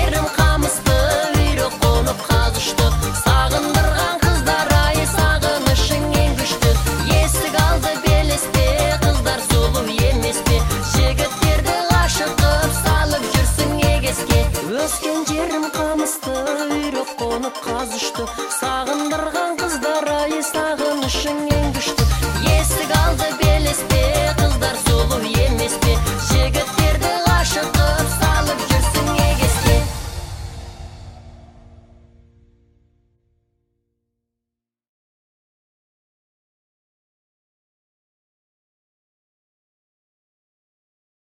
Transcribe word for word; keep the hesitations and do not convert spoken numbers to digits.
жерім қамысты, үйрек қонып қазышты. Сағындырған қыздар ай, сағынышың ең күшті. Есік алды белесте, қыздар сұлу емес пе? Жігіттерді ғашық қып салып жүрсің егеске. Өскен жерім қамысты, үйрек қонып қазышты. Сағындырған қыздар ай, сағынышың ең күшті. Есік алды